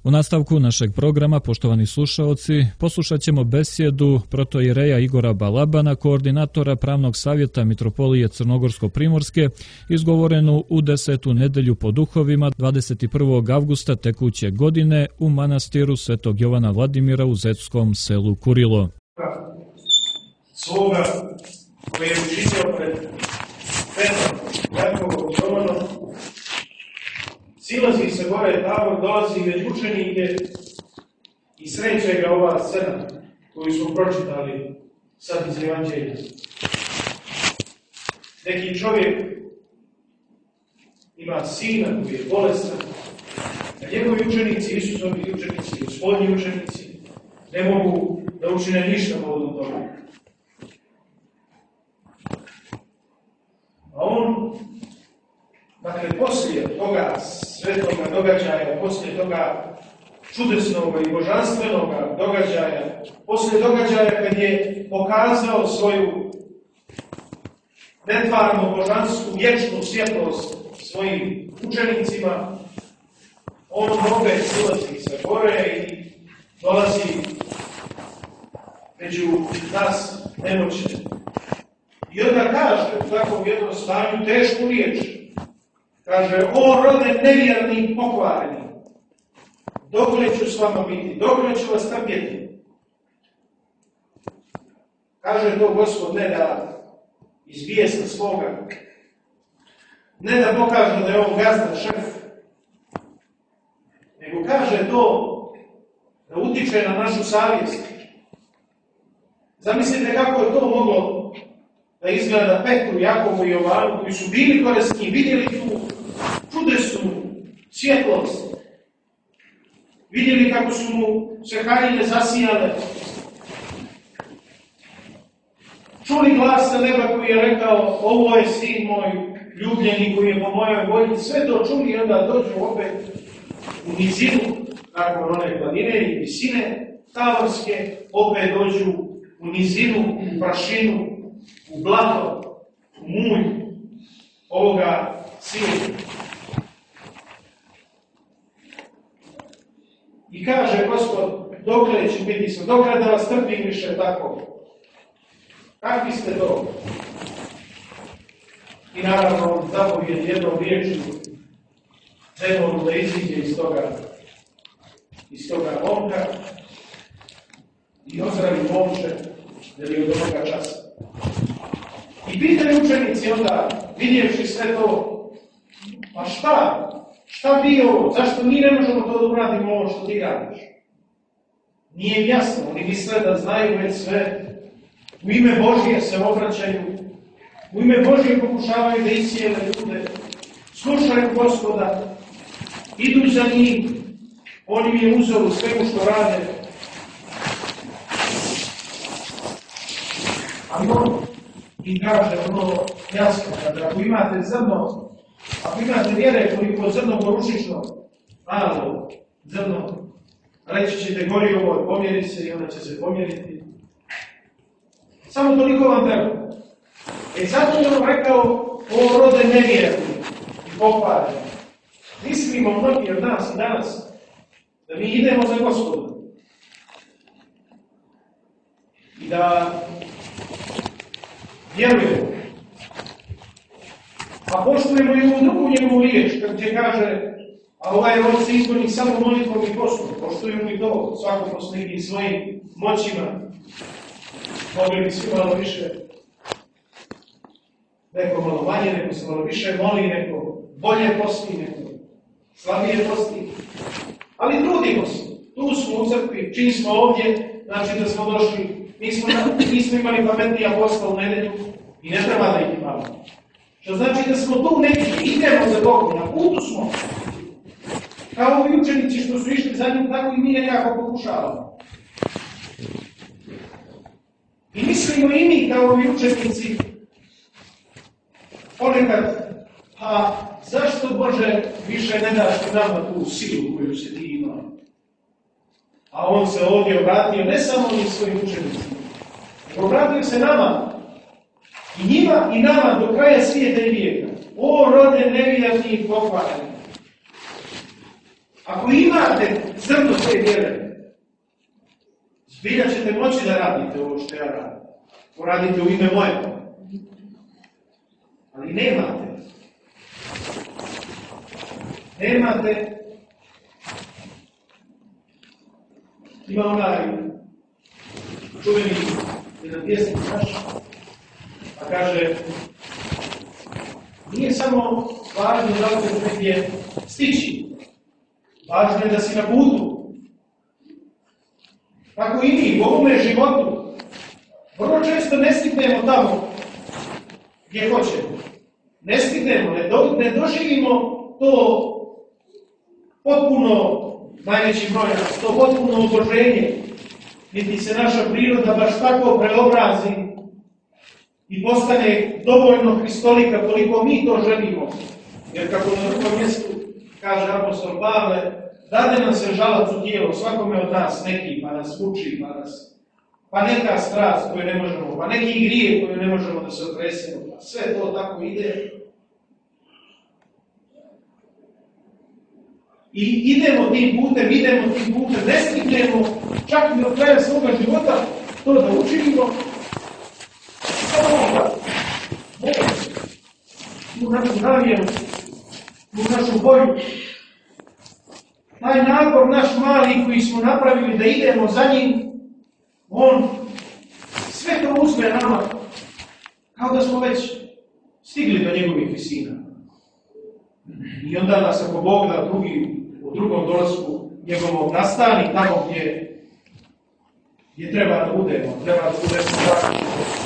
U nastavku našeg programa, poštovani slušaoci, poslušat ćemo besjedu protoijereja Igora Balabana, koordinatora pravnog savjeta Mitropolije Crnogorsko-Primorske, izgovorenu u 10. nedelju po duhovima 21. avgusta tekuće godine u manastiru Svetog Jovana Vladimira u zetskom selu Kurilo. Svoga koji je učinio pred Petrom, Jakovom, Jovanom, silazi se gore tamo, dolazi među učenike i sreće ga ova scena koju smo pročitali sad iz Evanđelja. Neki čovjek ima sina koji je bolestan, a njegovi učenici, Isusovi učenici, Gospodnji učenici, ne mogu da učine ništa povodom toga. A on, dakle, poslije toga svetoga događaja, poslije toga čudesnog i božanstvenog događaja, poslije događaja kad je pokazao svoju netvarnu, božansku, vječnu svjetlost svojim učenicima, on opet silazi sa gore i dolazi među nas nemoćne. I onda kaže u takvom jednom stanju tešku riječ. Kaže, o rode nevjerni i pokvareni, dokle ću s vama biti, dokle ću vas trpjeti. Kaže to Gospod ne da iz bijesa svoga, ne da pokaže da je on gazda, šef, nego kaže to da utiče na našu savjest. Zamislite kako je to moglo da izgleda Petru, Jakovu i Jovanu, koji su bili korisni, vidjeli tu čudesnu svjetlost. Vidjeli kako su mu se haljine zasijale. Čuli glas sa neba koji je rekao, ovo je sin moj, ljubljeni koji je po mojoj volji. Sve to čuli i onda dođu opet u nizinu, nakon one planine i visine tavorske, opet dođu u nizinu, u prašinu, u blato, u mulj ovoga svijeta. I kaže Gospod, dokle će biti sve, dokle da vas trpim više tako. Kakvi ste to? I naravno on zapovjedi jednom riječju demonu da iziđe iz toga momka i ozdravi momče da bi od onoga časa. I pitaju učenici onda, vidjevši sve to, pa šta bi ovo, zašto mi ne možemo to da uradimo ovo što ti radiš? Nije im jasno, oni misle da znaju već sve, u ime Božije se obraćaju, u ime Božije pokušavaju da iscijele ljude, slušaju Gospoda, idu za njim, on im je uzor u svemu što rade. Ali on i kaže ono jasno, kada ako imate zrno, ako imate vjere koliko zrno porušično, malo zrno, reći ćete gori ovo, pomjeri se i ona će se pomjeriti. Samo toliko vam treba. Zato je on rekao, o rode nevjerni i pokvareni. Mislimo mnogi od nas i danas da mi idemo za Gospodom i da vjerujemo. A poštujemo i ovu drugu njegovu riječ, gdje kaže, a ovaj rod se izgoni samo molitvom i postom. Poštujemo i to, svako po nekim svojim moćima. Mogli bi svi malo više, neko malo manje, neko se malo više moli, neko bolje posti, neko slabije posti. Ali trudimo se. Tu smo u crkvi, čim smo ovdje, znači da smo došli, nismo imali pametni apostol u nedelju i ne treba da ih imamo. Što znači da smo tu neki, idemo za Bogom, na putu smo. Kao ovi učenici što su išli za njim, tako i mi nekako pokušavamo. I mislimo i mi kao ovi učenici, ponekad, a zašto Bože više ne daš nama tu silu koju se ti imao? A on se ovdje obratio ne samo ni svojim učenicima, nego obratio se nama. I njima i nama do kraja svijeta i vijeka. O rode nevjerni i pokvareni. Ako imate zrno te vjere. Zbilja ćete moći da radite ovo što ja radim. Poradite u ime moje. Ali nemate. Nemate. Ima onaj čuveni jedan pjesnik naš, a kaže, nije samo važno da li ćeš negdje stići, važno je da si na putu. Tako i mi u ovome životu vrlo često ne stignemo tamo gdje hoćemo. Ne stignemo, ne doživimo to potpuno najveći broj nas, to potpuno odloženje, niti se naša priroda baš tako preobrazi i postane dovoljno hristolika koliko mi to želimo. Jer kako na drugom mjestu kaže apostol Pavle, dade nam se žalac u tijelo, svakome od nas neki, pa nas uči, pa neka strast koju ne možemo, pa neki grije koju ne možemo da se otresemo, pa sve to tako ide. I idemo tim putem, ne stignemo čak i do kraja svoga života to da učinimo. Samo onda, u našu namjeru, u našu volju, taj napor naš mali koji smo napravili da idemo za njim, on sve to uzme nama kao da smo već stigli do njegovih visina. I onda nas ako Bog da u drugom dolasku njegovom nastani tamo gdje treba da budemo završeni.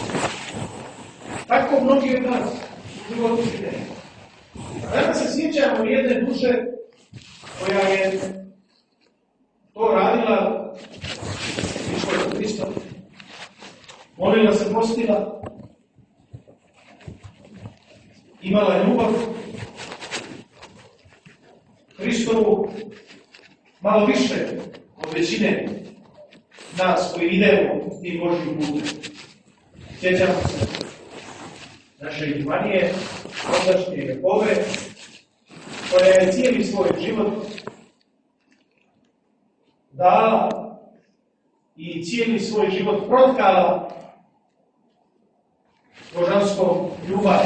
Tako mnogi od nas u životu ide. A danas se sjećamo jedne duše koja je to radila Isus Hristos. Molila se, postila, imala je ljubav Hristovu malo više od većine nas koji idemo tim Božjim putem. Sjećamo se naše Ivanije, ondašnje Jehove, koja je cijeli svoj život dala i cijeli svoj život protkala božanskom ljubavi.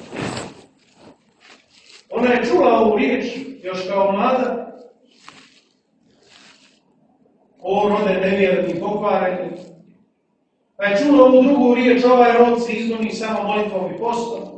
Ona je čula ovu riječ još kao mlada, o rode nevjerni, pokvareni, pa je čula ovu drugu riječ, ovaj rod se izgoni samo molitvom i postom.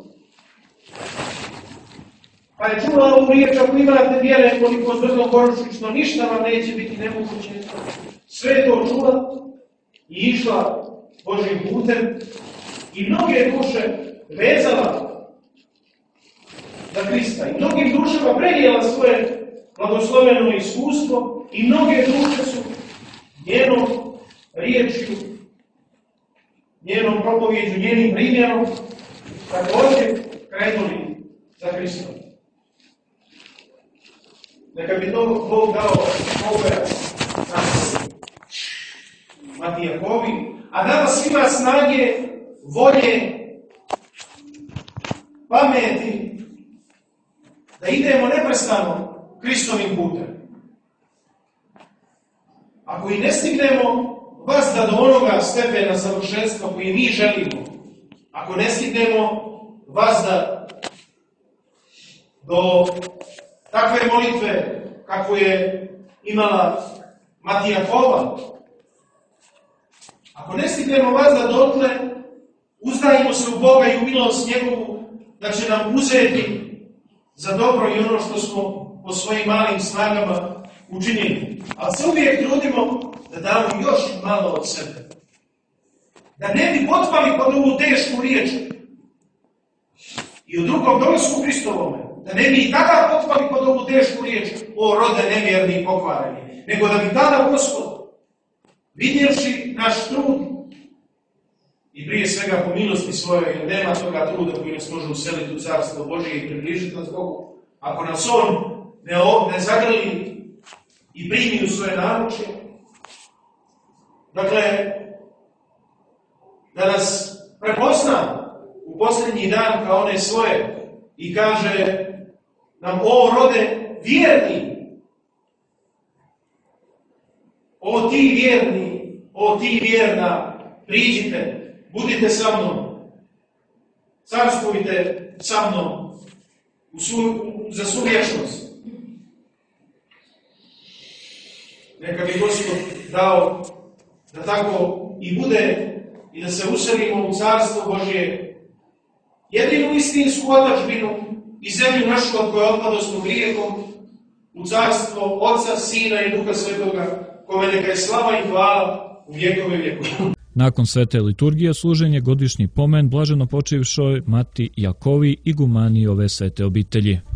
Pa je čula ovu riječ, ako imate vjere koliko zrno korušnično, ništa vam neće biti nemoguće. Sve to čula i išla Božjim putem i mnoge duše vezala za Krista. I mnogim dušama prenijela svoje blagosloveno iskustvo i mnoge duše su njenom riječju, njenom propovjeđu, njenim primjerom također krenuli za Kristom. Neka bi to Bog dao ove Matijakovi, a dao svima snage, volje, pameti, da idemo neprestano Kristovim putem. Ako i ne stignemo vazda do onoga stepena savršenstva koji mi želimo, ako ne stignemo vazda do takve molitve kako je imala Matijakova, ako ne stignemo vazda dotle, uzdajemo se u Boga i u milost njegovu da će nam uzeti za dobro i ono što smo po svojim malim snagama učinili. Ali se uvijek trudimo da damo još malo od sebe. Da ne bi potpali pod ovu tešku riječ i u drugom dolasku Hristovome. Da ne bi i tada potpali pod ovu tešku riječ o rode nevjerni i pokvareni. Nego da bi tada Gospod, vidjevši naš trud i prije svega po milosti svojoj, jer nema toga truda koji nas može useliti u Carstvo Božije i približiti nas Bogu, ako nas On ne zagrli i primi u svoje naručje. Dakle, da nas prepozna u posljednji dan kao one svoje i kaže nam, o rode vjerni, O ti vjerni, o ti vjerna, priđite, budite sa mnom, carskujte sa mnom za svu vječnost. Neka bi Gospod dao da tako i bude i da se uselimo u Carstvo Božje, jedinu istinsku otadžbinu i zemlju našu od koje otpadosmo grijehom, u Carstvo Oca, Sina i Duha Svetoga, kome neka je slava i hvala u vjekove vjekova. Nakon svete liturgije služen je godišnji pomen blaženo počivšoj Mati Jakovi, igumaniji ove svete obitelji.